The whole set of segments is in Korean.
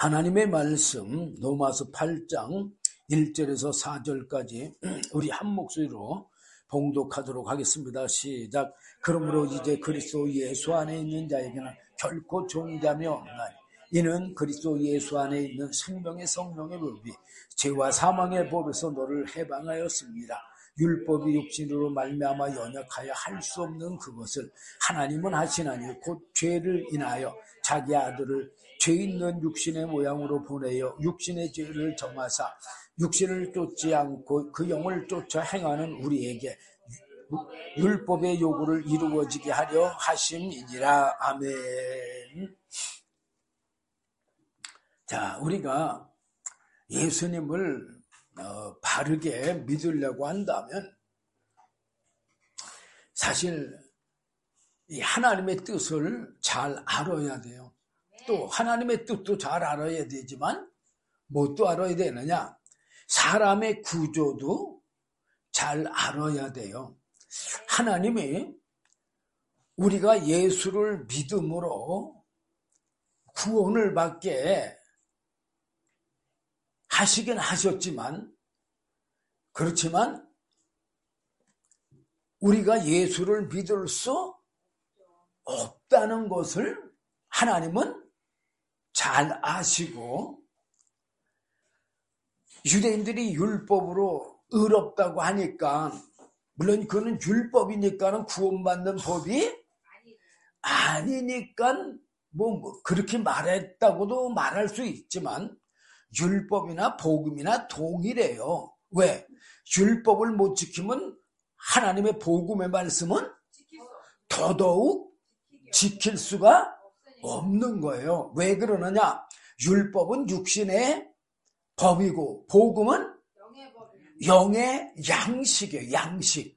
하나님의 말씀 로마서 8장 1절에서 4절까지 우리 한 목소리로 봉독하도록 하겠습니다. 시작. 그러므로 이제 그리스도 예수 안에 있는 자에게는 결코 존재함이 없나니 이는 그리스도 예수 안에 있는 생명의 성령의 법이 죄와 사망의 법에서 너를 해방하였습니다. 율법이 육신으로 말미암아 연약하여 할 수 없는 그것을 하나님은 하시나니 곧 죄를 인하여 자기 아들을 죄 있는 육신의 모양으로 보내어 육신의 죄를 정하사 육신을 쫓지 않고 그 영을 쫓아 행하는 우리에게 율법의 요구를 이루어지게 하려 하심이니라. 아멘. 자, 우리가 예수님을 바르게 믿으려고 한다면 사실 이 하나님의 뜻을 잘 알아야 돼요. 또 하나님의 뜻도 잘 알아야 되지만 뭣도 알아야 되느냐? 사람의 구조도 잘 알아야 돼요. 하나님이 우리가 예수를 믿음으로 구원을 받게 하시긴 하셨지만 그렇지만 우리가 예수를 믿을 수 없다는 것을 하나님은 잘 아시고 유대인들이 율법으로 의롭다고 하니까 물론 그거는 율법이니까는 구원받는 법이 아니니까 뭐 그렇게 말했다고도 말할 수 있지만 율법이나 복음이나 동일해요. 왜? 율법을 못 지키면 하나님의 복음의 말씀은 더더욱 지킬 수가 없는 거예요. 왜 그러느냐? 율법은 육신의 법이고 복음은 영의 양식이에요. 양식.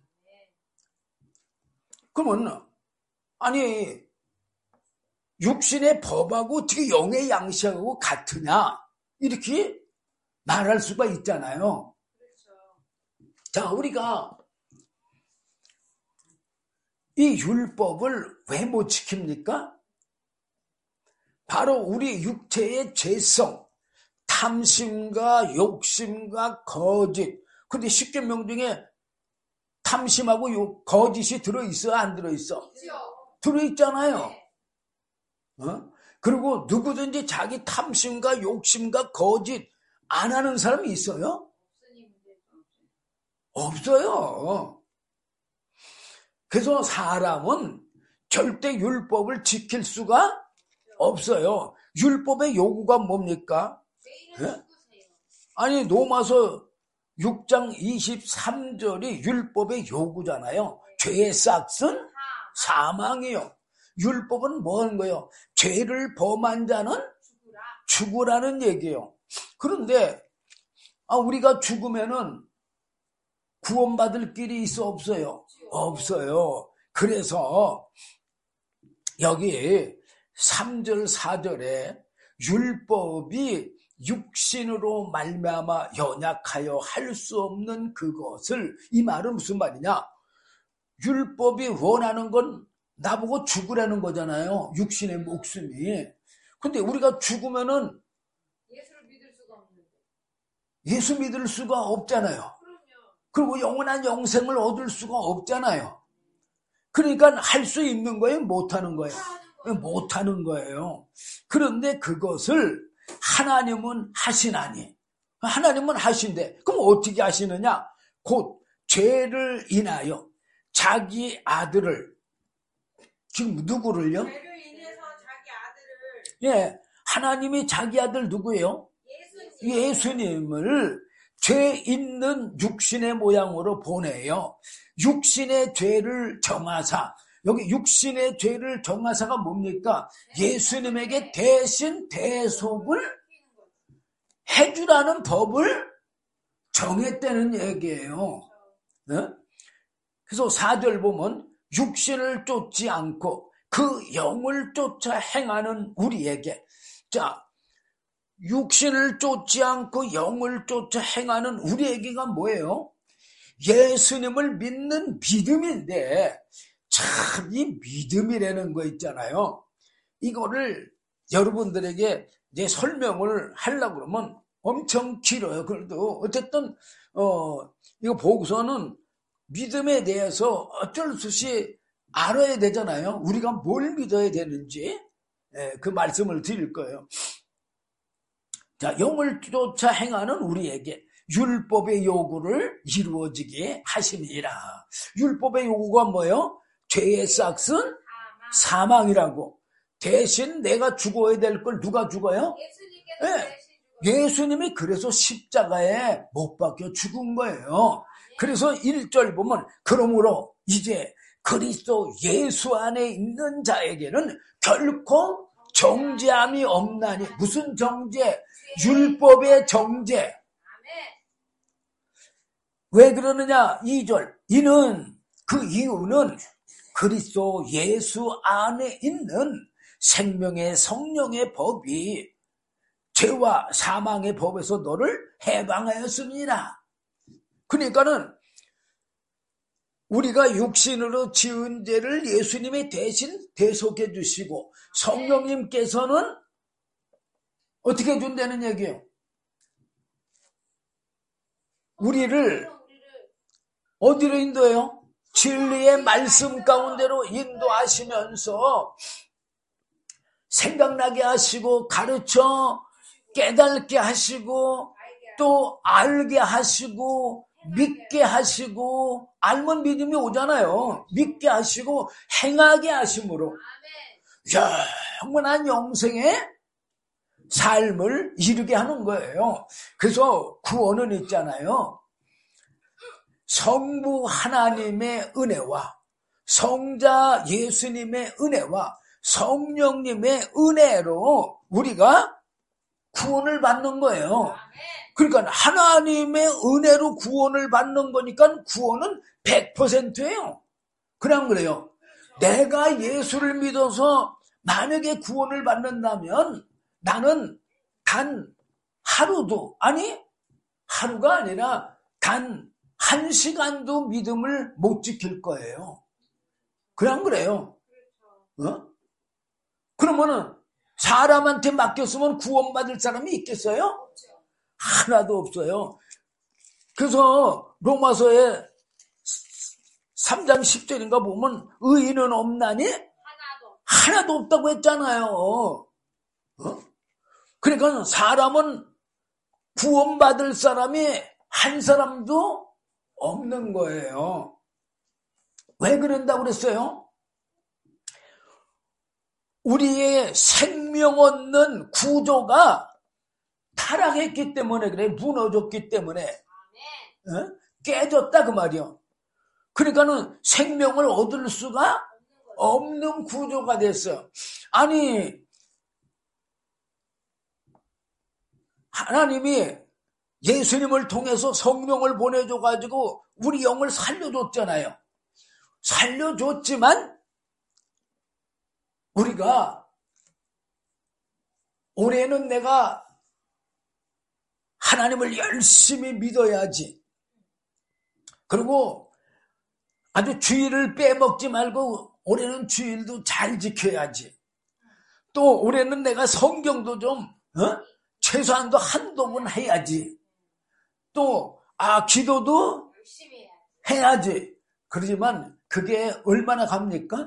그러면 아니 육신의 법하고 어떻게 영의 양식하고 같으냐? 이렇게 말할 수가 있잖아요. 자, 우리가 이 율법을 왜 못 지킵니까? 바로 우리 육체의 죄성, 탐심과 욕심과 거짓. 근데 십계명 중에 탐심하고 거짓이 들어있어? 안 들어있어? 들어있잖아요. 그리고 누구든지 자기 탐심과 욕심과 거짓 안 하는 사람이 있어요? 없어요. 그래서 사람은 절대 율법을 지킬 수가 없어요. 율법의 요구가 뭡니까? 네? 아니 로마서 6장 23절이 율법의 요구잖아요. 죄의 싹은 사망이요. 율법은 뭐 하는 거예요? 죄를 범한 자는 죽으라는 얘기예요. 그런데 우리가 죽으면은 구원받을 길이 있어 없어요? 없어요. 그래서 여기 3절 4절에 율법이 육신으로 말미암아 연약하여 할 수 없는 그것을, 이 말은 무슨 말이냐? 율법이 원하는 건 나보고 죽으라는 거잖아요. 육신의 목숨이. 근데 우리가 죽으면은 예수 믿을 수가 없잖아요. 그리고 영원한 영생을 얻을 수가 없잖아요. 그러니까 할 수 있는 거예요? 못하는 거예요? 못하는 거예요. 그런데 그것을 하나님은 하시나니, 하나님은 하신대. 그럼 어떻게 하시느냐? 곧 죄를 인하여 자기 아들을, 지금 누구를요? 죄를 인해서 자기 아들을, 예, 하나님이 자기 아들 누구예요? 예수님을 죄 있는 육신의 모양으로 보내요. 육신의 죄를 정하사, 여기 육신의 죄를 정하사가 뭡니까? 예수님에게 대신 대속을 해주라는 법을 정했다는 얘기예요. 네? 그래서 4절 보면 육신을 쫓지 않고 그 영을 쫓아 행하는 우리에게, 자, 육신을 쫓지 않고 영을 쫓아 행하는 우리에게가 뭐예요? 예수님을 믿는 믿음인데, 참 이 믿음이라는 거 있잖아요. 이거를 여러분들에게 이제 설명을 하려고 그러면 엄청 길어요. 그래도 어쨌든 이거 보고서는 믿음에 대해서 어쩔 수 없이 알아야 되잖아요. 우리가 뭘 믿어야 되는지 그 말씀을 드릴 거예요. 자, 영을 쫓아 행하는 우리에게 율법의 요구를 이루어지게 하심이라. 율법의 요구가 뭐예요? 죄의 싹은 사망이라고. 대신 내가 죽어야 될 걸 누가 죽어요? 네. 예수님이 그래서 십자가에 못 박혀 죽은 거예요. 그래서 1절 보면 그러므로 이제 그리스도 예수 안에 있는 자에게는 결코 정죄함이 없나니. 무슨 정죄? 율법의 정죄. 왜 그러느냐? 2절. 그 이유는 그리스도 예수 안에 있는 생명의 성령의 법이 죄와 사망의 법에서 너를 해방하였습니다. 그러니까는 우리가 육신으로 지은 죄를 예수님이 대신 대속해 주시고 성령님께서는 어떻게 해준다는 얘기예요? 우리를 어디로 인도해요? 진리의 말씀 가운데로 인도하시면서 생각나게 하시고 가르쳐 깨닫게 하시고 또 알게 하시고 믿게 하시고 알면 믿음이 오잖아요. 믿게 하시고 행하게 하심으로 영원한 영생의 삶을 이루게 하는 거예요. 그래서 구원은 있잖아요. 성부 하나님의 은혜와 성자 예수님의 은혜와 성령님의 은혜로 우리가 구원을 받는 거예요. 그러니까 하나님의 은혜로 구원을 받는 거니까 구원은 100%예요. 그냥 그래요. 내가 예수를 믿어서 만약에 구원을 받는다면 나는 단 하루도, 아니 하루가 아니라 단 1시간도 믿음을 못 지킬 거예요. 그냥 그래요. 그러면은 사람한테 맡겼으면 구원받을 사람이 있겠어요? 하나도 없어요. 그래서 로마서에 3장 10절인가 보면 의인은 없나니? 하나도 없다고 했잖아요. 그러니까 사람은 구원받을 사람이 한 사람도 없는 거예요. 왜 그런다고 그랬어요? 우리의 생명 얻는 구조가 타락했기 때문에 그래. 무너졌기 때문에 깨졌다 그 말이요. 그러니까는 생명을 얻을 수가 없는 구조가 됐어요. 아니 하나님이 예수님을 통해서 성령을 보내줘가지고 우리 영을 살려줬잖아요. 살려줬지만 우리가 올해는 내가 하나님을 열심히 믿어야지. 그리고 아주 주일을 빼먹지 말고 올해는 주일도 잘 지켜야지. 또 올해는 내가 성경도 좀 최소한도 한동은 해야지. 또 기도도 해야지. 그러지만 그게 얼마나 갑니까?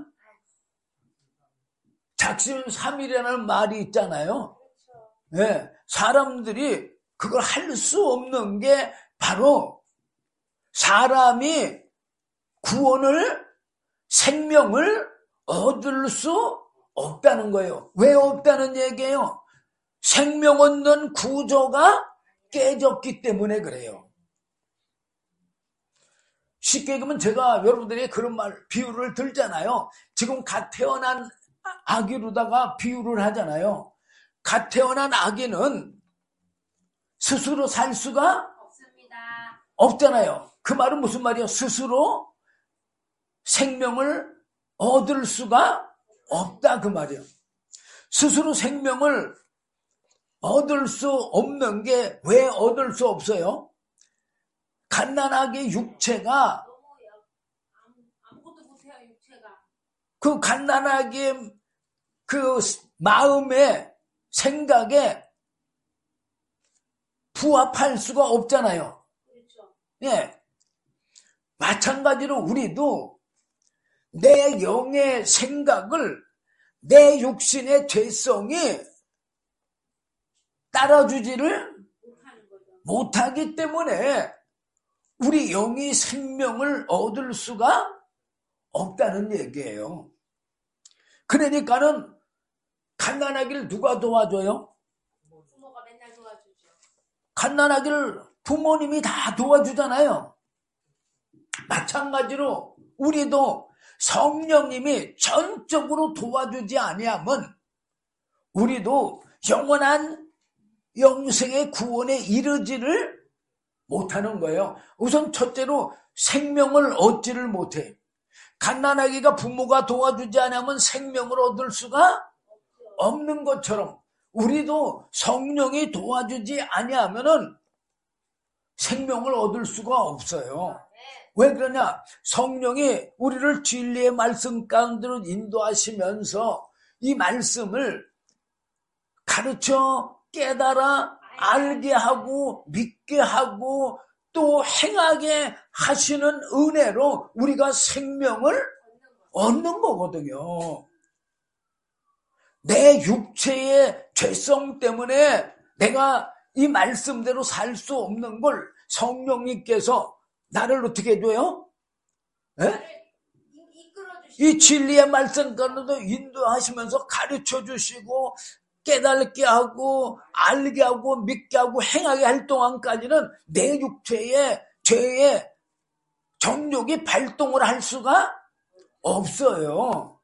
작심삼일이라는 말이 있잖아요. 네, 사람들이 그걸 할 수 없는 게 바로 사람이 구원을 생명을 얻을 수 없다는 거예요. 왜 없다는 얘기예요? 생명 얻는 구조가 깨졌기 때문에 그래요. 쉽게 얘기하면 제가 여러분들이 그런 비유를 들잖아요. 지금 갓 태어난 아기로다가 비유를 하잖아요. 갓 태어난 아기는 스스로 살 수가 없잖아요. 그 말은 무슨 말이에요? 스스로 생명을 얻을 수가 없다 그 말이에요. 스스로 생명을 얻을 수 없는 게 왜 얻을 수 없어요? 갓난아기 육체가 그 갓난아기의 그 마음에 생각에 부합할 수가 없잖아요. 그렇죠. 예. 마찬가지로 우리도 내 영의 생각을 내 육신의 죄성이 따라주지를 못하는 거죠. 못하기 때문에 우리 영이 생명을 얻을 수가 없다는 얘기예요. 그러니까는 갓난아기를 누가 도와줘요? 부모가 맨날 도와주죠. 갓난아기를 부모님이 다 도와주잖아요. 마찬가지로 우리도 성령님이 전적으로 도와주지 아니하면 우리도 영원한 영생의 구원에 이르지를 못하는 거예요. 우선 첫째로 생명을 얻지를 못해. 갓난아기가 부모가 도와주지 않으면 생명을 얻을 수가 없는 것처럼 우리도 성령이 도와주지 아니하면은 생명을 얻을 수가 없어요. 왜 그러냐? 성령이 우리를 진리의 말씀 가운데로 인도하시면서 이 말씀을 가르쳐 깨달아 알게 하고 믿게 하고 또 행하게 하시는 은혜로 우리가 생명을 얻는 거거든요. 내 육체의 죄성 때문에 내가 이 말씀대로 살 수 없는 걸 성령님께서 나를 어떻게 해줘요? 이 진리의 말씀 가운데도 인도하시면서 가르쳐 주시고 깨닫게 하고 알게 하고 믿게 하고 행하게 할 동안까지는 내 육체의 죄의 정욕이 발동을 할 수가 없어요.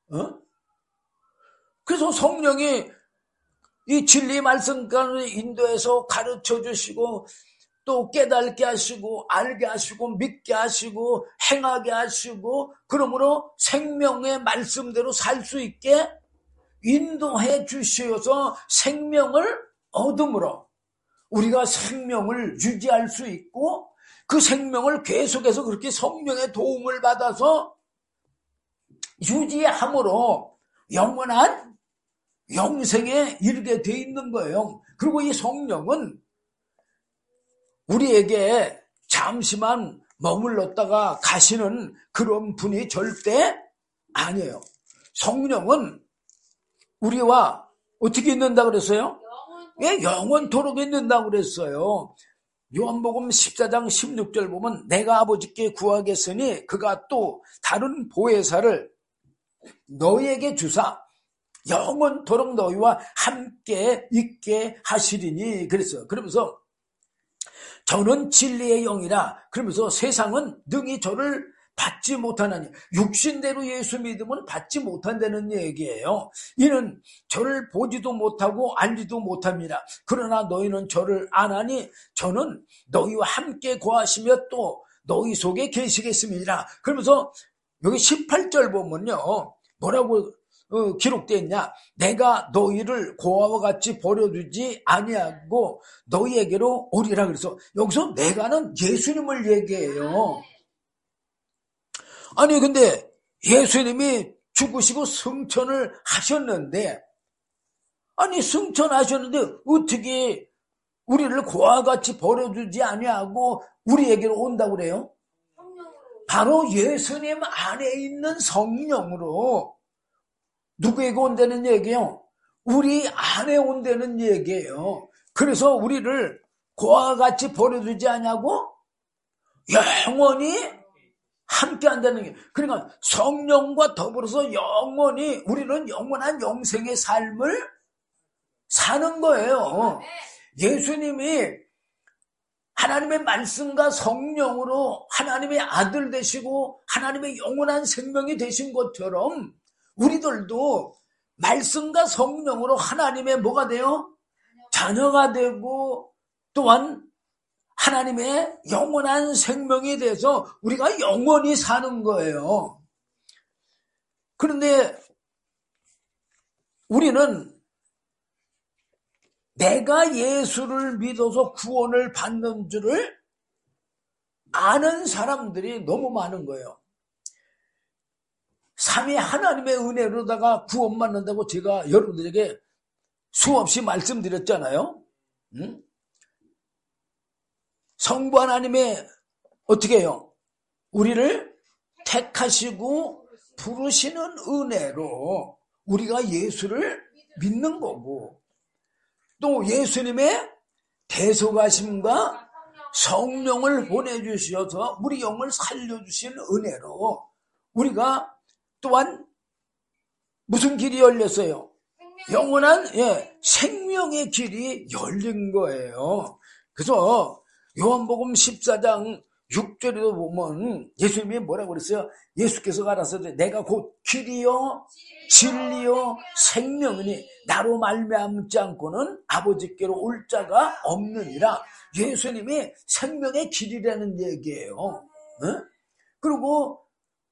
그래서 성령이 이 진리 말씀 가운데 인도해서 가르쳐 주시고 또 깨닫게 하시고 알게 하시고 믿게 하시고 행하게 하시고 그러므로 생명의 말씀대로 살 수 있게 인도해 주셔서 생명을 얻음으로 우리가 생명을 유지할 수 있고 그 생명을 계속해서 그렇게 성령의 도움을 받아서 유지함으로 영원한 영생에 이르게 돼 있는 거예요. 그리고 이 성령은 우리에게 잠시만 머물렀다가 가시는 그런 분이 절대 아니에요. 성령은 우리와 어떻게 있는다 그랬어요? 예, 영원토록 있는다고 그랬어요. 요한복음 14장 16절 보면 내가 아버지께 구하겠으니 그가 또 다른 보혜사를 너희에게 주사 영원토록 너희와 함께 있게 하시리니 그랬어요. 그러면서 저는 진리의 영이라 그러면서 세상은 능히 저를 받지 못하나니 육신대로 예수 믿으면 받지 못한다는 얘기예요. 이는 저를 보지도 못하고 알지도 못합니다. 그러나 너희는 저를 아나니 저는 너희와 함께 거하시며 또 너희 속에 계시겠습니다. 그러면서 여기 18절 보면요. 뭐라고 기록되어 있냐? 내가 너희를 고아와 같이 버려두지 아니하고 너희에게로 오리라. 그래서 여기서 내가는 예수님을 얘기해요. 아니 근데 예수님이 죽으시고 승천을 하셨는데 아니 승천하셨는데 어떻게 우리를 고아와 같이 버려두지 아니하고 우리에게로 온다고 그래요? 바로 예수님 안에 있는 성령으로 누구에게 온다는 얘기예요? 우리 안에 온다는 얘기예요. 그래서 우리를 고아와 같이 버려두지 않냐고 영원히 함께 한다는 게. 그러니까 성령과 더불어서 영원히 우리는 영원한 영생의 삶을 사는 거예요. 예수님이 하나님의 말씀과 성령으로 하나님의 아들 되시고 하나님의 영원한 생명이 되신 것처럼 우리들도 말씀과 성령으로 하나님의 뭐가 돼요? 자녀가 되고 또한 하나님의 영원한 생명이 돼서 우리가 영원히 사는 거예요. 그런데 우리는 내가 예수를 믿어서 구원을 받는 줄을 아는 사람들이 너무 많은 거예요. 삼위 하나님의 은혜로다가 구원받는다고 제가 여러분들에게 수없이 말씀드렸잖아요. 성부 하나님의 어떻게 해요? 우리를 택하시고 부르시는 은혜로 우리가 예수를 믿는 거고, 또 예수님의 대속하심과 성령을 보내주셔서 우리 영을 살려주신 은혜로 우리가 또한 무슨 길이 열렸어요? 영원한 생명의 길이 열린 거예요. 그래서 요한복음 14장 6절에도 보면 예수님이 뭐라고 그랬어요? 예수께서 가라사대 내가 곧 길이요 진리요 생명이니 나로 말미암지 않고는 아버지께로 올 자가 없느니라. 예수님이 생명의 길이라는 얘기예요. 그리고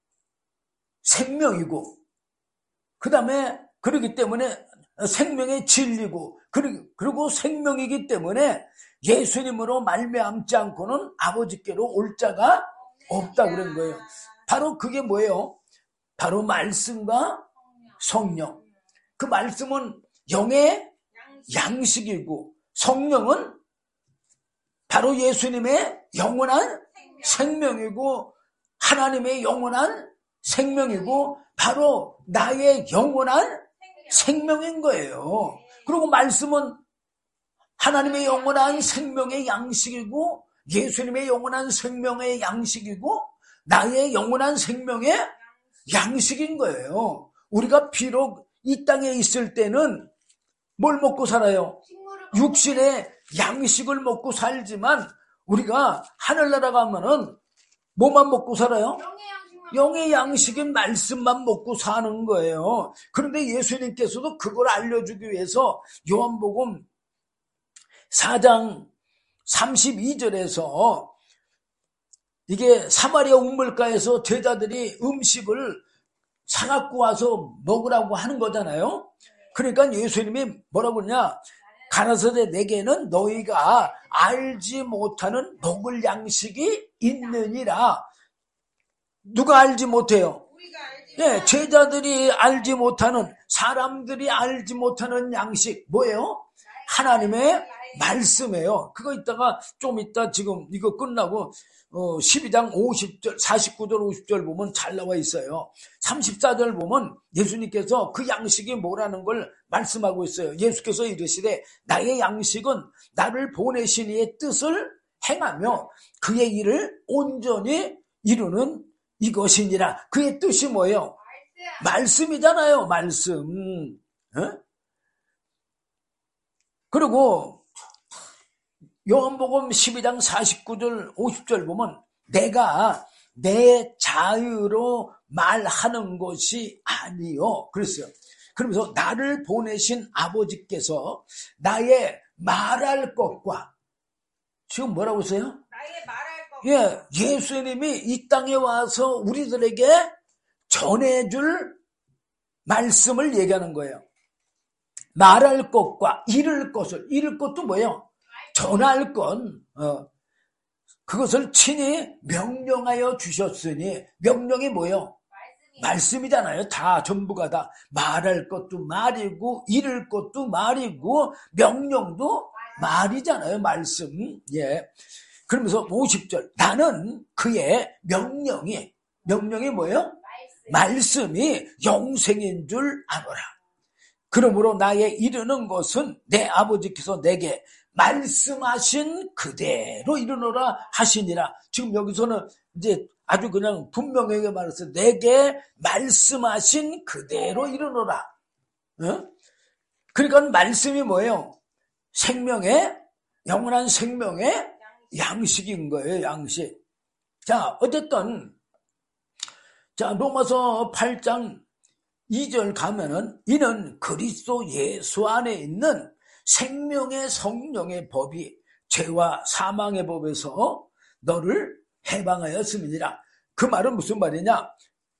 생명이고, 그 다음에 그러기 때문에 생명의 진리고, 그리고 생명이기 때문에 예수님으로 말미암지 않고는 아버지께로 올 자가 없다 그런 거예요. 바로 그게 뭐예요? 바로 말씀과 성령. 그 말씀은 영의 양식이고, 성령은 바로 예수님의 영원한 생명이고, 하나님의 영원한 생명이고, 바로 나의 영원한 생명인 거예요. 그리고 말씀은 하나님의 영원한 생명의 양식이고, 예수님의 영원한 생명의 양식이고, 나의 영원한 생명의 양식인 거예요. 우리가 비록 이 땅에 있을 때는 뭘 먹고 살아요? 육신의 양식을 먹고 살지만, 우리가 하늘나라 가면은 뭐만 먹고 살아요? 영의 양식인 말씀만 먹고 사는 거예요. 그런데 예수님께서도 그걸 알려주기 위해서 요한복음 4장 32절에서 이게 사마리아 우물가에서 제자들이 음식을 사갖고 와서 먹으라고 하는 거잖아요. 그러니까 예수님이 뭐라고 그러냐? 가라사대 내게는 너희가 알지 못하는 먹을 양식이 있느니라. 누가 알지 못해요? 제자들이 알지 못하는, 사람들이 알지 못하는 양식 뭐예요? 하나님의 말씀이에요. 그거 이따가 좀 이따 지금 이거 끝나고 12장 50절 49절 50절 보면 잘 나와 있어요. 34절 보면 예수님께서 그 양식이 뭐라는 걸 말씀하고 있어요. 예수께서 이르시되 나의 양식은 나를 보내신 이의 뜻을 행하며 그의 일을 온전히 이루는 이것이니라. 그의 뜻이 뭐예요? 말씀이잖아요. 말씀. 그리고 요한복음 12장 49절 50절 보면 내가 내 자유로 말하는 것이 아니요 그랬어요. 그러면서 나를 보내신 아버지께서 나의 말할 것과, 지금 뭐라고 했어요? 나의 말할 것. 예수님이 이 땅에 와서 우리들에게 전해줄 말씀을 얘기하는 거예요. 말할 것과 이룰 것도 뭐예요? 전할 건 그것을 친히 명령하여 주셨으니, 명령이 뭐예요? 말씀이잖아요. 다 전부가 다 말할 것도 말이고 이룰 것도 말이고 명령도 말이잖아요. 말씀. 그러면서 50절 나는 그의 명령이 뭐예요? 말씀이 영생인 줄 아노라. 그러므로 나의 이르는 것은 내 아버지께서 내게 말씀하신 그대로 이르노라 하시니라. 지금 여기서는 이제 아주 그냥 분명하게 말했어요. 내게 말씀하신 그대로 이르노라. 그러니까 말씀이 뭐예요? 영원한 생명의 양식인 거예요. 양식. 자, 어쨌든 로마서 8장 2절 가면은 이는 그리스도 예수 안에 있는 생명의 성령의 법이 죄와 사망의 법에서 너를 해방하였음이니라. 그 말은 무슨 말이냐?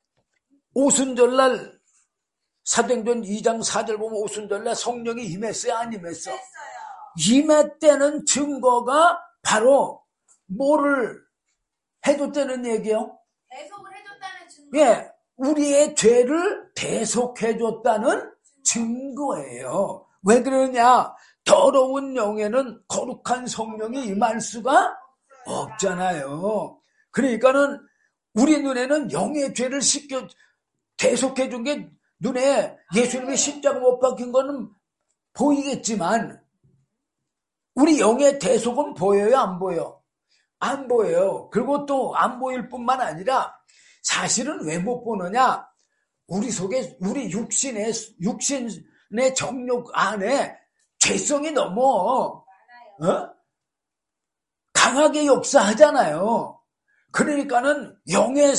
오순절날 사도행전 2장 4절 보면 오순절날 성령이 임했어요? 안 임했어? 임했다는 증거가 바로 뭐를 해줬다는 얘기요? 대속을 해줬다는 증거. 우리의 죄를 대속해줬다는 증거예요. 왜 그러냐? 더러운 영에는 거룩한 성령이 임할 수가 없잖아요. 그러니까는 우리 눈에는 영의 죄를 대속해 준 게 눈에 예수님의 십자가 못 박힌 거는 보이겠지만 우리 영의 대속은 보여요, 안 보여? 안 보여요. 그리고 또 안 보일 뿐만 아니라 사실은 왜 못 보느냐? 우리 속에 우리 육신의 정욕 안에 죄성이 너무 강하게 역사하잖아요. 그러니까는 영의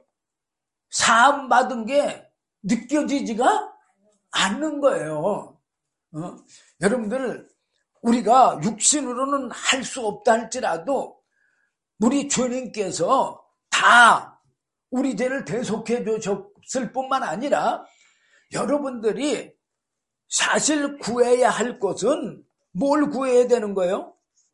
사함 받은 게 느껴지지가 않는 거예요. 여러분들 우리가 육신으로는 할 수 없다 할지라도 우리 주님께서 다 우리 죄를 대속해 주셨을 뿐만 아니라 여러분들이 사실 구해야 할 것은 뭘 구해야 되는 거예요?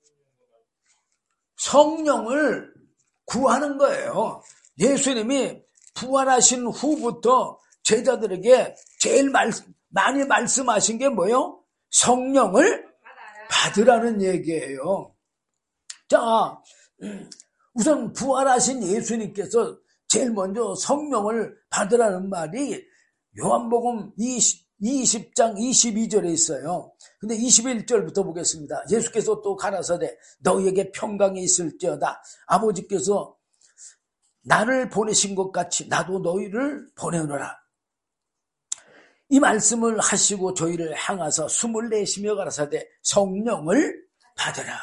성령을 구하는 거예요. 예수님이 부활하신 후부터 제자들에게 제일 많이 말씀하신 게 뭐예요? 성령을 받으라는 얘기예요. 자, 우선 부활하신 예수님께서 제일 먼저 성령을 받으라는 말이 요한복음 20장 22절에 있어요. 근데 21절부터 보겠습니다. 예수께서 또 가라사대 너희에게 평강이 있을지어다. 아버지께서 나를 보내신 것 같이 나도 너희를 보내노라. 이 말씀을 하시고 저희를 향하사 숨을 내쉬며 가라사대 성령을 받으라.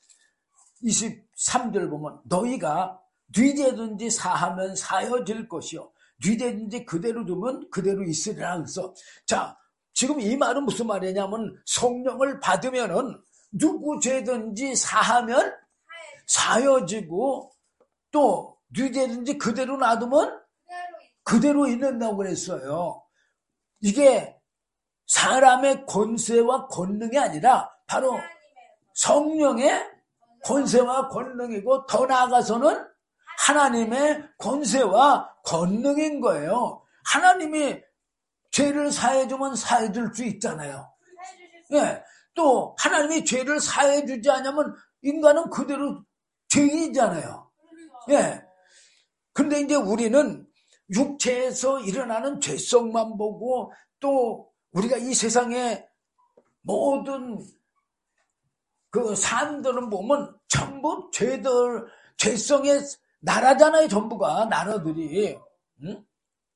23절 보면 너희가 뉘되든지 사하면 사여질 것이요 뉘되든지 그대로 두면 그대로 있으리라. 그래서 자, 지금 이 말은 무슨 말이냐면 성령을 받으면은 누구 죄든지 사하면 사여지고 또 뉘되든지 그대로 놔두면 그대로 있는다고 그랬어요. 이게 사람의 권세와 권능이 아니라 바로 성령의 권세와 권능이고 더 나아가서는 하나님의 권세와 권능인 거예요. 하나님이 죄를 사해주면 사해줄 수 있잖아요. 예, 또 하나님이 죄를 사해주지 않으면 인간은 그대로 죄인이잖아요. 예. 근데 이제 우리는 육체에서 일어나는 죄성만 보고 또 우리가 이 세상의 모든 그 사람들은 보면 전부 죄성의 나라잖아요. 전부가 나라들이. 응?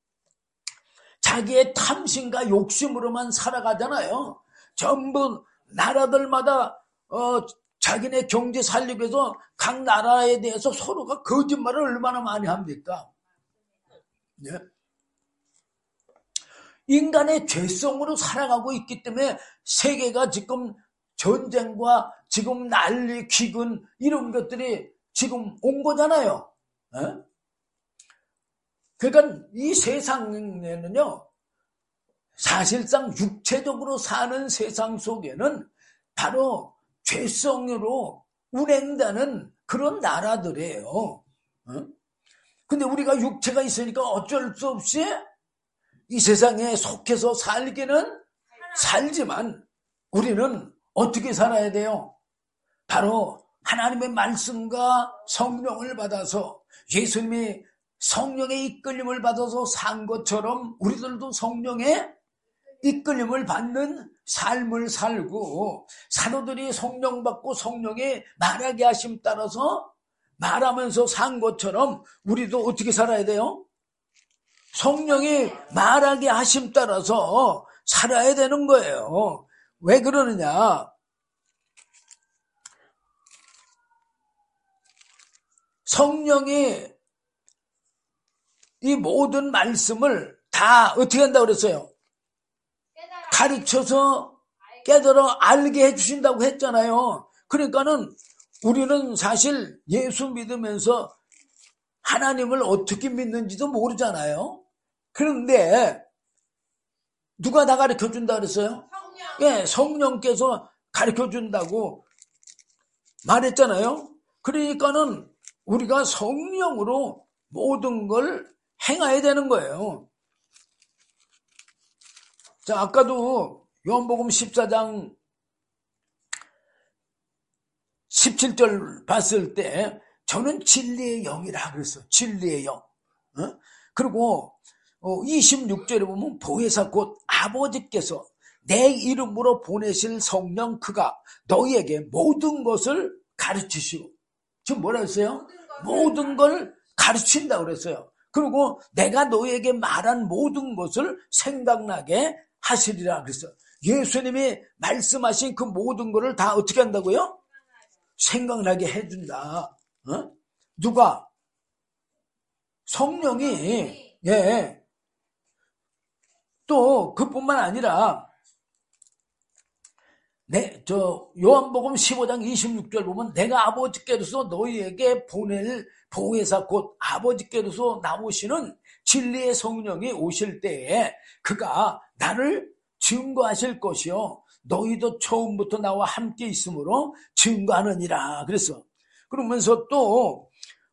자기의 탐심과 욕심으로만 살아가잖아요. 전부 나라들마다 자기네 경제 살리기 위해서 각 나라에 대해서 서로가 거짓말을 얼마나 많이 합니까? 네? 인간의 죄성으로 살아가고 있기 때문에 세계가 지금 전쟁과 지금 난리, 기근 이런 것들이 지금 온 거잖아요. 네? 그러니까 이 세상에는요, 사실상 육체적으로 사는 세상 속에는 바로 죄성으로 운행되는 그런 나라들이에요. 근데 우리가 육체가 있으니까 어쩔 수 없이 이 세상에 속해서 살기는 살지만 우리는 어떻게 살아야 돼요? 바로 하나님의 말씀과 성령을 받아서 예수님이 성령의 이끌림을 받아서 산 것처럼 우리들도 성령의 이끌림을 받는 삶을 살고 사도들이 성령 받고 성령의 말하게 하심 따라서 말하면서 산 것처럼 우리도 어떻게 살아야 돼요? 성령이 말하게 하심 따라서 살아야 되는 거예요. 왜 그러느냐? 성령이 이 모든 말씀을 다 어떻게 한다고 그랬어요? 가르쳐서 깨달아 알게 해주신다고 했잖아요. 그러니까는 우리는 사실 예수 믿으면서 하나님을 어떻게 믿는지도 모르잖아요. 그런데 누가 다 가르쳐준다 그랬어요? 예, 성령께서 가르쳐준다고 말했잖아요. 그러니까는 우리가 성령으로 모든 걸 행해야 되는 거예요. 자, 아까도 요한복음 14장 17절 봤을 때 저는 진리의 영이라 그랬어요. 진리의 영. 그리고 26절에 보면 보혜사 곧 아버지께서 내 이름으로 보내실 성령 그가 너희에게 모든 것을 가르치시고, 지금 뭐라 했어요? 모든 걸 가르친다고 그랬어요. 그리고 내가 너희에게 말한 모든 것을 생각나게 하시리라 그랬어요. 예수님이 말씀하신 그 모든 것을 다 어떻게 한다고요? 생각나게 해준다. 누가? 성령이. 예. 또 그뿐만 아니라 요한복음 15장 26절 보면 내가 아버지께로서 너희에게 보낼 보혜사 곧 아버지께로서 나오시는 진리의 성령이 오실 때에 그가 나를 증거하실 것이요 너희도 처음부터 나와 함께 있으므로 증거하느니라 그랬어. 그러면서 또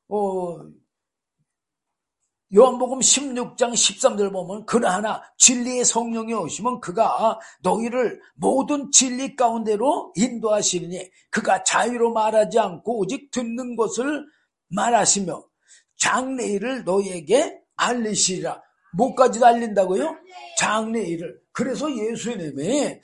요한복음 16장 13절 보면 그러나 진리의 성령이 오시면 그가 너희를 모든 진리 가운데로 인도하시리니 그가 자유로 말하지 않고 오직 듣는 것을 말하시며 장래일을 너희에게 알리시리라. 뭐까지 알린다고요? 장래일을. 그래서 예수님이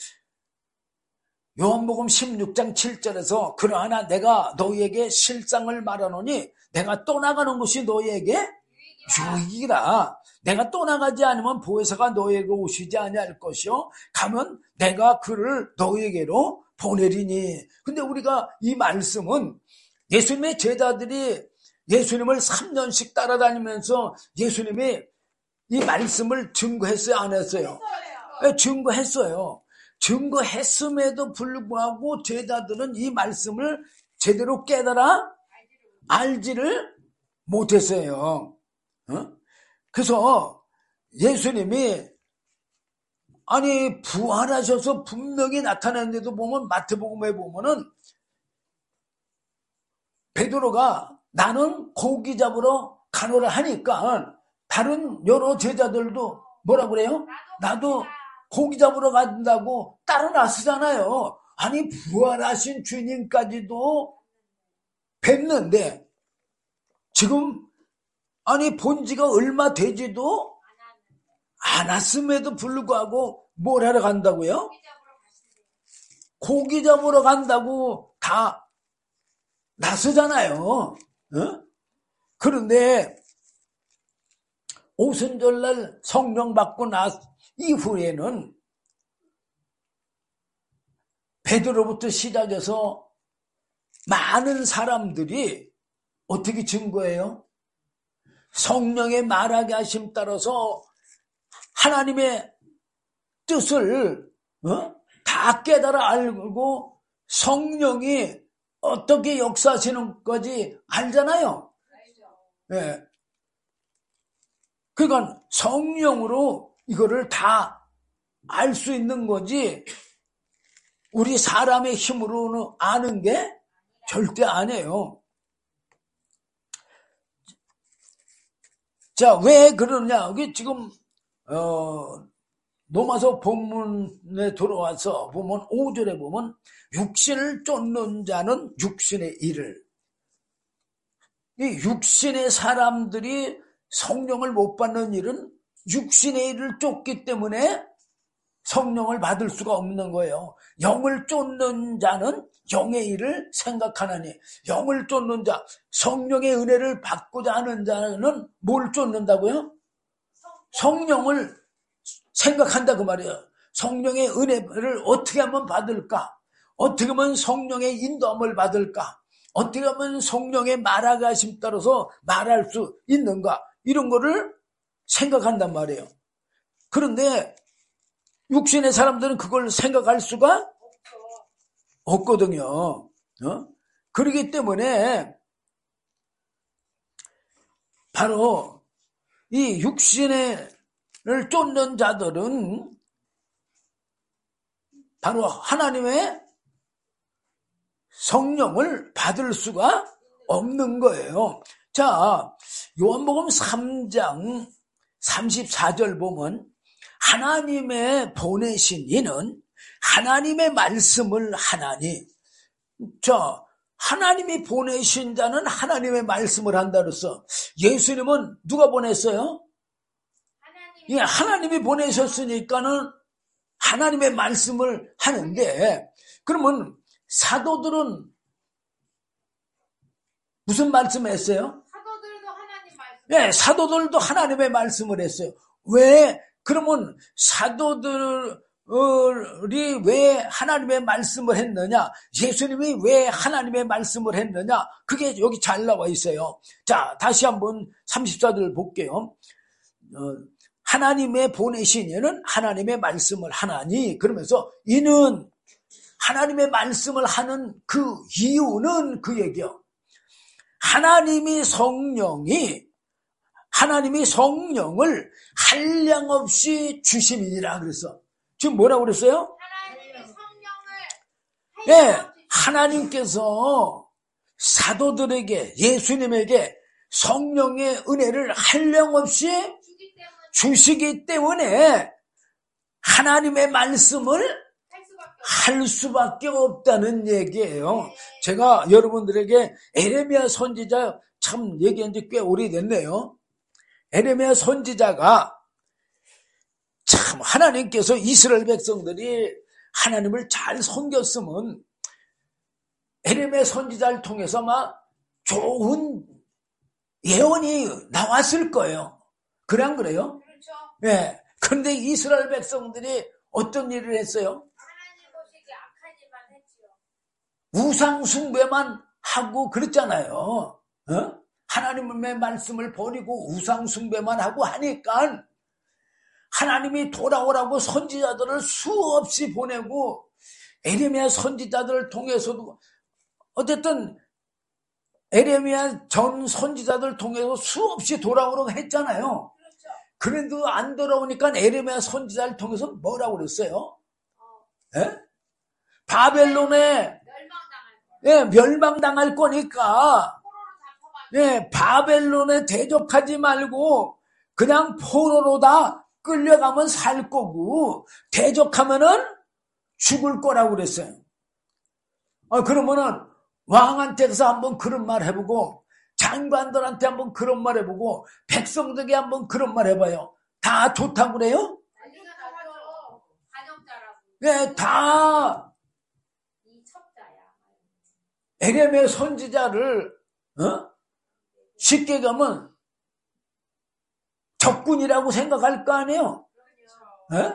요한복음 16장 7절에서 그러나 내가 너희에게 실상을 말하노니 내가 떠나가는 것이 너희에게 유익이라. 내가 떠나가지 않으면 보혜사가 너희에게 오시지 아니할 것이요 가면 내가 그를 너희에게로 보내리니. 근데 우리가 이 말씀은 예수님의 제자들이 예수님을 3년씩 따라다니면서 예수님이 이 말씀을 증거했어요 안 했어요? 네, 증거했어요. 증거했음에도 불구하고 제자들은 이 말씀을 제대로 깨달아 알지를 못했어요. 그래서 예수님이 아니 부활하셔서 분명히 나타났는데도 보면 마태복음에 보면은 베드로가 나는 고기 잡으러 가노라 하니까 다른 여러 제자들도 뭐라 그래요? 나도 고기 잡으러 간다고 따라 나서잖아요. 아니 부활하신 주님까지도 뵙는데 지금 아니 본 지가 얼마 되지도 않았음에도 불구하고 뭘 하러 간다고요? 고기 잡으러 간다고 다 나서잖아요. 그런데 오순절날 성령 받고 이후에는 베드로부터 시작해서 많은 사람들이 어떻게 증거해요? 성령의 말하게 하심 따라서 하나님의 뜻을 다 깨달아 알고 성령이 어떻게 역사하시는 거지 알잖아요. 네. 그러니까 성령으로 이거를 다 알 수 있는 거지 우리 사람의 힘으로는 아는 게 절대 아니에요. 자, 왜 그러냐? 이게 지금 로마서 본문에 들어와서 보면 5절에 보면 육신을 쫓는 자는 육신의 일을. 이 육신의 사람들이 성령을 못 받는 일은 육신의 일을 쫓기 때문에 성령을 받을 수가 없는 거예요. 영을 쫓는 자는 영의 일을 생각하나니 영을 쫓는 자, 성령의 은혜를 받고자 하는 자는 뭘 쫓는다고요? 성령을 생각한다 그 말이에요. 성령의 은혜를 어떻게 하면 받을까? 어떻게 하면 성령의 인도함을 받을까? 어떻게 하면 성령의 말하게 하심 따라서 말할 수 있는가? 이런 거를 생각한단 말이에요. 그런데 육신의 사람들은 그걸 생각할 수가 없거든요. 그렇기 때문에 바로 이 육신을 쫓는 자들은 바로 하나님의 성령을 받을 수가 없는 거예요. 자, 요한복음 3장 34절 보면 하나님의 보내신 이는 하나님의 말씀을 하나니. 자, 하나님이 보내신 자는 하나님의 말씀을 한다 그랬어. 예수님은 누가 보냈어요? 예, 하나님이 보내셨으니까는 하나님의 말씀을 하는데, 그러면 사도들은 무슨 말씀을 했어요? 사도들도 하나님 말씀. 네, 사도들도 하나님의 말씀을 했어요. 왜? 그러면 사도들이 왜 하나님의 말씀을 했느냐? 예수님이 왜 하나님의 말씀을 했느냐? 그게 여기 잘 나와 있어요. 자, 다시 한번 34절 볼게요. 하나님의 보내신 이는 하나님의 말씀을 하나니, 그러면서 이는 하나님의 말씀을 하는 그 이유는 그 얘기요. 하나님이 성령을 한량없이 주심이니라 그랬어. 지금 뭐라고 그랬어요? 하나님이 성령을 예, 하나님께서 사도들에게, 예수님에게 성령의 은혜를 한량없이 주시기 때문에 하나님의 말씀을 할 수밖에 없다는 얘기예요. 제가 여러분들에게 에레미야 선지자 참 얘기한 지 꽤 오래됐네요. 에레미야 선지자가 참 하나님께서 이스라엘 백성들이 하나님을 잘 섬겼으면 에레미야 선지자를 통해서 막 좋은 예언이 나왔을 거예요. 그래 안 그래요? 그렇죠. 예. 그런데 이스라엘 백성들이 어떤 일을 했어요? 하나님 보시기에 악한 일만 했지요. 우상 숭배만 하고 그랬잖아요. 어? 하나님의 말씀을 버리고 우상 숭배만 하고 하니까 하나님이 돌아오라고 선지자들을 수없이 보내고 에레미야 선지자들을 통해서도 어쨌든 에레미야 전 선지자들 통해서 수없이 돌아오라고 했잖아요. 그렇죠. 그래도 안 돌아오니까 에레미야 선지자를 통해서 뭐라고 그랬어요? 예? 바벨론에 멸망당할 거니까 바벨론에 대적하지 말고 그냥 포로로 다 끌려가면 살 거고 대적하면은 죽을 거라고 그랬어요. 그러면은 왕한테서 한번 그런 말 해보고 장관들한테 한번 그런 말 해보고 백성들에게 한번 그런 말 해봐요. 다 좋다고 그래요? 네, 다 에레미야 선지자를 쉽게 가면 적군이라고 생각할 거 아니에요? 네?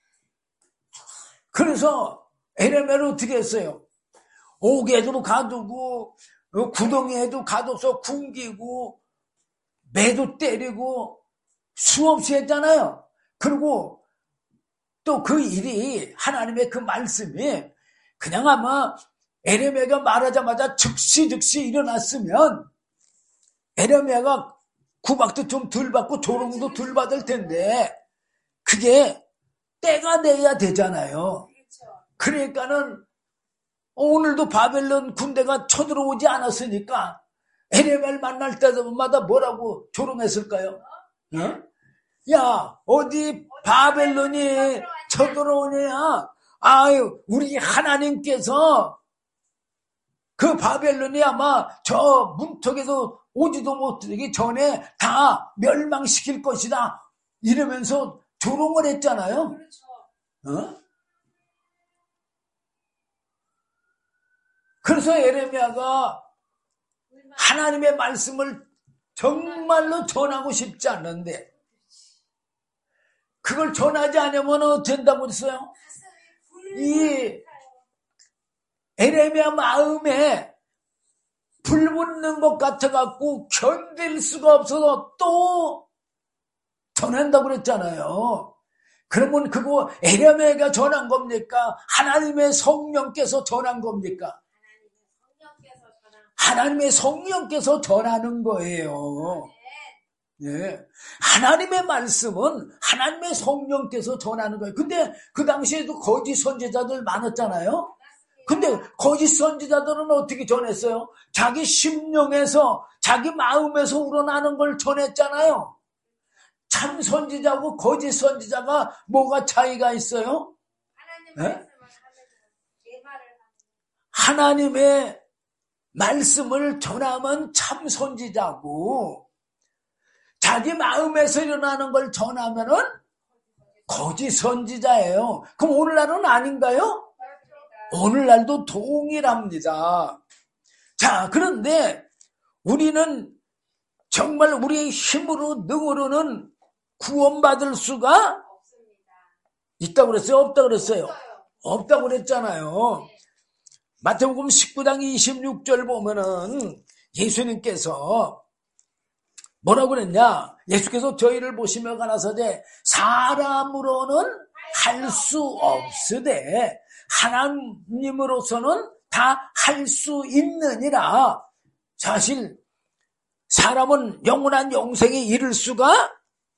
그래서 에레미야를 어떻게 했어요? 옥에도 가두고 구덩이에도 가둬서 굶기고 매도 때리고 수없이 했잖아요. 그리고 또 그 일이 하나님의 그 말씀이 그냥 아마 에레미야가 말하자마자 즉시 일어났으면 에레미야가 구박도 좀 덜 받고 조롱도 덜 받을 텐데 그게 때가 돼야 되잖아요. 그러니까는 오늘도 바벨론 군대가 쳐들어오지 않았으니까 에레미야를 만날 때마다 뭐라고 조롱했을까요? 야, 어디 바벨론이 쳐들어오냐? 아유, 우리 하나님께서 그 바벨론이 아마 저 문턱에서 오지도 못하기 전에 다 멸망시킬 것이다. 이러면서 조롱을 했잖아요. 그래서 에레미야가 하나님의 말씀을 정말로 전하고 싶지 않는데 그걸 전하지 않으면 된다고 했어요. 이 에레미야 마음에 불 붙는 것 같아갖고 견딜 수가 없어서 또 전한다고 그랬잖아요. 그러면 그거 에레미야가 전한 겁니까? 하나님의 성령께서 전한 겁니까? 하나님의 성령께서 전하는 거예요. 네. 하나님의 말씀은 하나님의 성령께서 전하는 거예요. 근데 그 당시에도 거짓 선지자들 많았잖아요. 근데 거짓 선지자들은 어떻게 전했어요? 자기 심령에서 자기 마음에서 우러나는 걸 전했잖아요. 참 선지자고 거짓 선지자가 뭐가 차이가 있어요? 하나님 하나님의 말씀을 전하면 참 선지자고, 자기 마음에서 일어나는 걸 전하면은 거짓 선지자예요. 그럼 오늘날은 아닌가요? 오늘날도 동일합니다. 자, 그런데 우리는 정말 우리의 힘으로 능으로는 구원받을 수가 있다고 그랬어요? 없다고 그랬어요? 없다고 그랬잖아요. 마태복음 19장 26절 보면은 예수님께서 뭐라고 그랬냐? 예수께서 저희를 보시며 가라사대 사람으로는 할 수 없으되 하나님으로서는 다 할 수 있느니라. 사실 사람은 영원한 영생에 이를 수가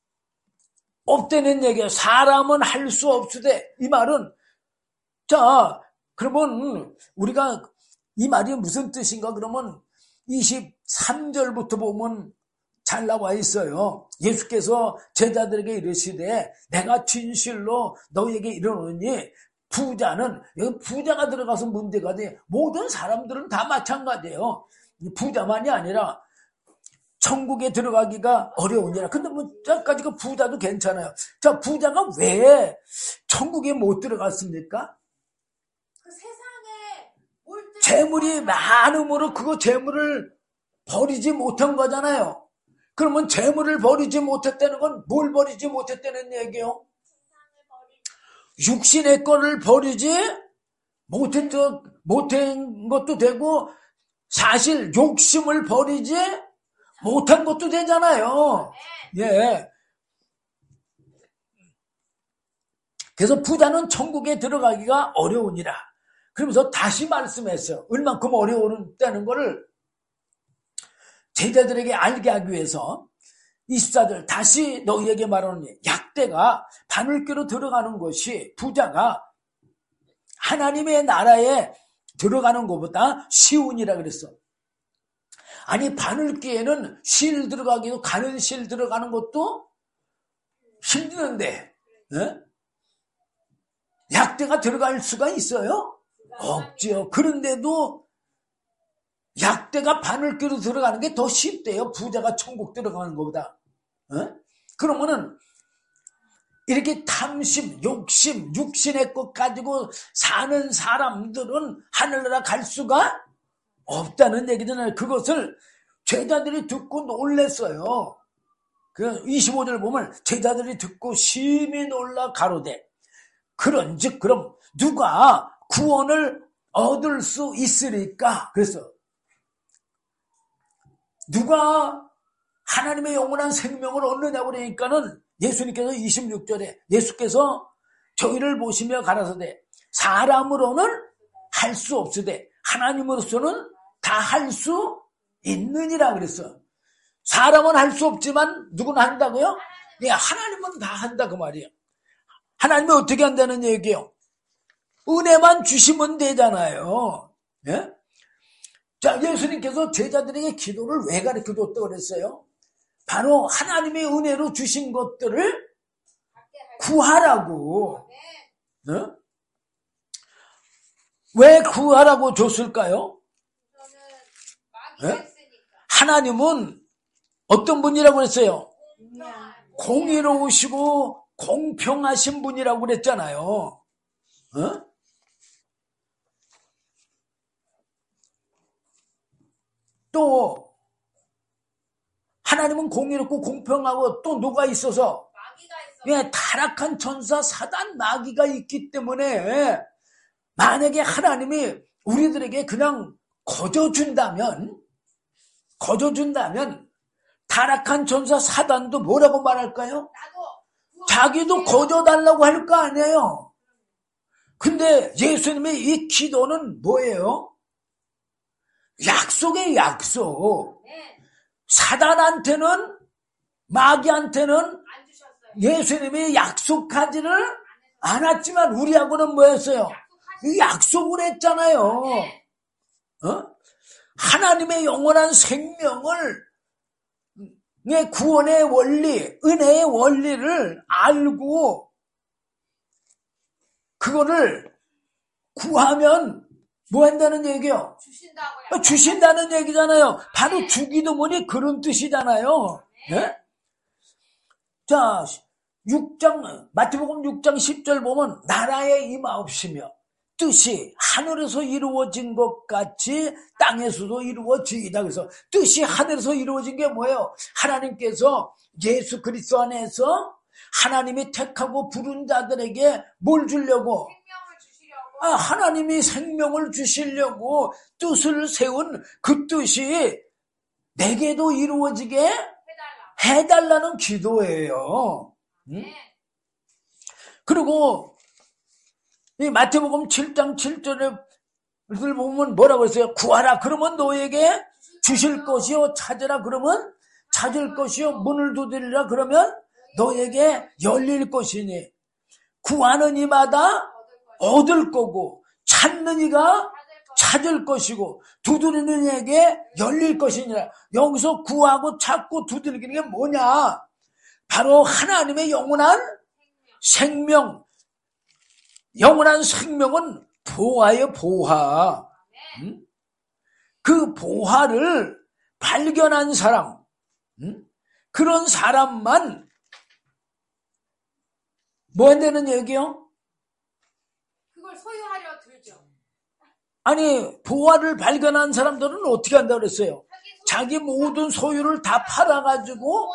없다는 얘기예요. 사람은 할 수 없으되, 이 말은, 자, 그러면 우리가 이 말이 무슨 뜻인가? 그러면 23절부터 보면 잘 나와 있어요. 예수께서 제자들에게 이르시되 내가 진실로 너희에게 이르노니 부자는, 여기 부자가 들어가서 문제가 돼. 모든 사람들은 다 마찬가지예요. 부자만이 아니라 천국에 들어가기가 어려우니라. 근데 뭐 저까지 그 부자도 괜찮아요. 자, 부자가 왜 천국에 못 들어갔습니까? 그 세상에 재물이 많음으로 그거 재물을 버리지 못한 거잖아요. 그러면 재물을 버리지 못했다는 건 뭘 버리지 못했다는 얘기예요? 육신의 거를 버리지 못한 것도 되고, 사실 욕심을 버리지 못한 것도 되잖아요. 예. 그래서 부자는 천국에 들어가기가 어려우니라. 그러면서 다시 말씀했어요. 얼만큼 어려웠다는 거를 제자들에게 알게 하기 위해서 24절 다시 너희에게 말하노니 약대가 바늘귀로 들어가는 것이 부자가 하나님의 나라에 들어가는 것보다 쉬우니라 그랬어. 아니, 바늘귀에는 실 들어가기도, 가는 실 들어가는 것도 힘드는데, 네? 약대가 들어갈 수가 있어요? 없지요. 그런데도 약대가 바늘귀로 들어가는 게 더 쉽대요. 부자가 천국 들어가는 것보다. 네? 그러면은 이렇게 탐심, 욕심, 육신의 것 가지고 사는 사람들은 하늘나라 갈 수가 없다는 얘기잖아요. 그것을 제자들이 듣고 놀랬어요. 그 25절 보면 제자들이 듣고 심히 놀라 가로되 그런즉 그럼 누가 구원을 얻을 수 있으리까? 그래서 누가 하나님의 영원한 생명을 얻느냐고 그러니까는 예수님께서 26절에 예수께서 저희를 보시며 가라사대 사람으로는 할 수 없으되 하나님으로서는 다 할 수 있느니라 그랬어. 사람은 할 수 없지만 누구는 한다고요? 예, 하나님은 다 한다 그 말이에요. 하나님이 어떻게 한다는 얘기예요? 은혜만 주시면 되잖아요. 예? 자, 예수님께서 제자들에게 기도를 왜 가르쳐줬다고 그랬어요? 바로 하나님의 은혜로 주신 것들을 구하라고. 네? 왜 구하라고 줬을까요? 네? 하나님은 어떤 분이라고 그랬어요? 공의로우시고 공평하신 분이라고 그랬잖아요. 네? 또 하나님은 공의롭고 공평하고 또 누가 있어서? 예, 타락한 천사 사단 마귀가 있기 때문에 만약에 하나님이 우리들에게 그냥 거저준다면 타락한 천사 사단도 뭐라고 말할까요? 자기도 거저달라고 할 거 아니에요. 근데 예수님의 이 기도는 뭐예요? 약속의 약속. 사단한테는 마귀한테는 예수님이 약속하지를 않았지만 우리하고는 뭐였어요? 약속을 했잖아요. 어? 하나님의 영원한 생명을 구원의 원리, 은혜의 원리를 알고 그거를 구하면 뭐 한다는 얘기요? 주신다고요. 주신다는 얘기잖아요. 바로 주기도문이 그런 뜻이잖아요. 네? 자, 6장, 마태복음 6장 10절 보면 나라에 임하옵시며 뜻이 하늘에서 이루어진 것 같이 땅에서도 이루어지이다. 그래서 뜻이 하늘에서 이루어진 게 뭐예요? 하나님께서 예수 그리스도 안에서 하나님이 택하고 부른 자들에게 뭘 주려고? 생명을 주시려고. 하나님이 생명을 주시려고 뜻을 세운 그 뜻이 내게도 이루어지게 해달라는 기도예요. 응? 그리고 이 마태복음 7장 7절에 보면 뭐라고 했어요? 구하라 그러면 너에게 주실 것이요, 찾으라 그러면 찾을 것이요, 문을 두드리라 그러면 너에게 열릴 것이니 구하는 이마다 얻을 거고 찾는 이가 찾을 것이고 두드리는 이에게 열릴 것이니라. 여기서 구하고 찾고 두드리는 게 뭐냐? 바로 하나님의 영원한 생명. 영원한 생명은 보화예요, 보화. 그 보화를 발견한 사람, 그런 사람만 뭐 한다는 얘기요? 그걸 소유하려 들죠. 아니, 보화를 발견한 사람들은 어떻게 한다고 그랬어요? 자기 모든 소유를 다 팔아가지고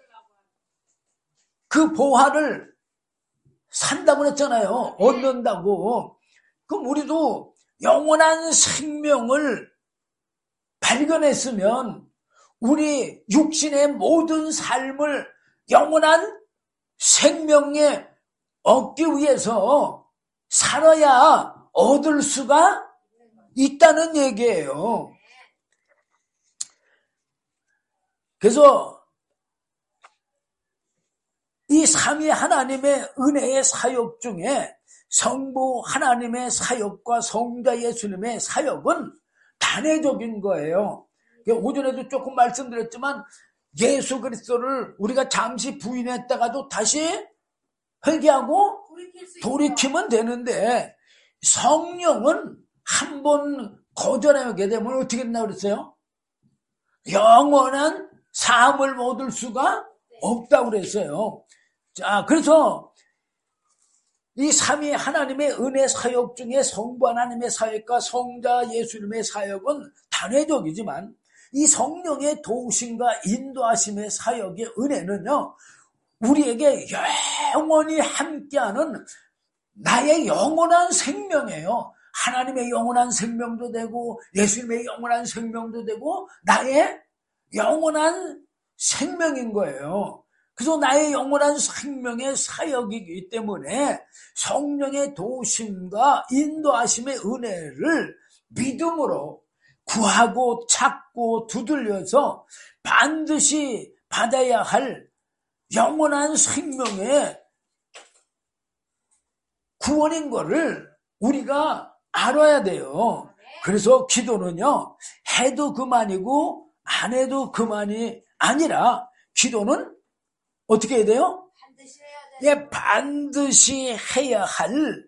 그 보화를 산다고 그랬잖아요. 얻는다고. 그럼 우리도 영원한 생명을 발견했으면 우리 육신의 모든 삶을 영원한 생명에 얻기 위해서 살아야 얻을 수가 있다는 얘기예요. 그래서 이 삼위 하나님의 은혜의 사역 중에 성부 하나님의 사역과 성자 예수님의 사역은 단회적인 거예요. 오전에도 조금 말씀드렸지만 예수 그리스도를 우리가 잠시 부인했다가도 다시 회개하고 돌이키면 되는데 성령은 한 번 거절하게 되면 어떻게 된다고 그랬어요? 영원한 사함을 얻을 수가 없다고 그랬어요. 자, 그래서 이 삼위 하나님의 은혜 사역 중에 성부 하나님의 사역과 성자 예수님의 사역은 단회적이지만 이 성령의 도우심과 인도하심의 사역의 은혜는요, 우리에게 영원히 함께하는 나의 영원한 생명이에요. 하나님의 영원한 생명도 되고 예수님의 영원한 생명도 되고 나의 영원한 생명인 거예요. 그래서 나의 영원한 생명의 사역이기 때문에 성령의 도우심과 인도하심의 은혜를 믿음으로 구하고 찾고 두들려서 반드시 받아야 할 영원한 생명의 구원인 거를 우리가 알아야 돼요. 그래서 기도는요, 해도 그만이고 안 해도 그만이 아니라 기도는 어떻게 해야 돼요? 반드시 해야 돼요. 예, 반드시 해야 할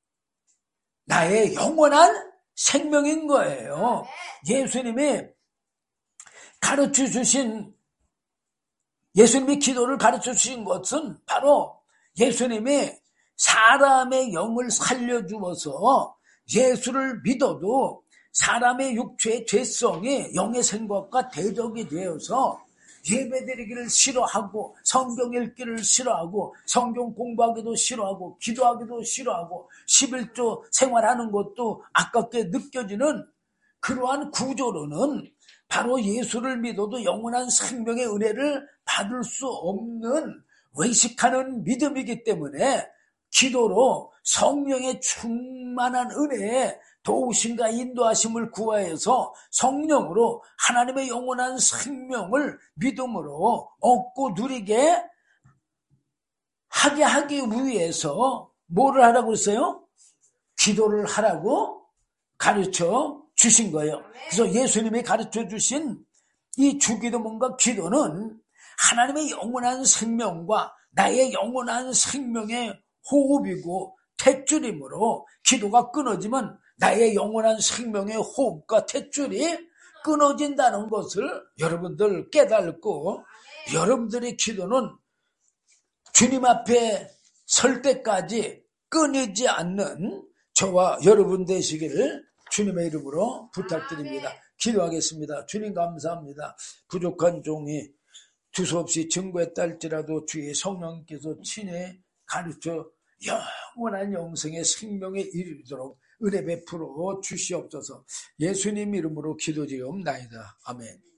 나의 영원한 생명인 거예요. 예수님이 가르쳐 주신, 예수님이 기도를 가르쳐 주신 것은 바로 예수님이 사람의 영을 살려주어서 예수를 믿어도 사람의 육체의 죄성이 영의 생각과 대적이 되어서 예배드리기를 싫어하고 성경 읽기를 싫어하고 성경 공부하기도 싫어하고 기도하기도 싫어하고 11조 생활하는 것도 아깝게 느껴지는 그러한 구조로는 바로 예수를 믿어도 영원한 생명의 은혜를 받을 수 없는 외식하는 믿음이기 때문에 기도로 성령의 충만한 은혜에 도우심과 인도하심을 구하여서 성령으로 하나님의 영원한 생명을 믿음으로 얻고 누리게 하기 위해서 뭐를 하라고 했어요? 기도를 하라고 가르쳐 주신 거예요. 그래서 예수님이 가르쳐 주신 이 주기도문과 기도는 하나님의 영원한 생명과 나의 영원한 생명의 호흡이고 탯줄이므로 기도가 끊어지면 나의 영원한 생명의 호흡과 탯줄이 끊어진다는 것을 여러분들 깨닫고 여러분들의 기도는 주님 앞에 설 때까지 끊이지 않는 저와 여러분 되시기를 주님의 이름으로 부탁드립니다. 기도하겠습니다. 주님 감사합니다. 부족한 종이 두서없이 증거했다 할지라도 주의 성령께서 친히 가르쳐 영원한 영생의 생명에 이르도록 은혜 베풀어 주시옵소서. 예수님 이름으로 기도드리옵나이다. 아멘.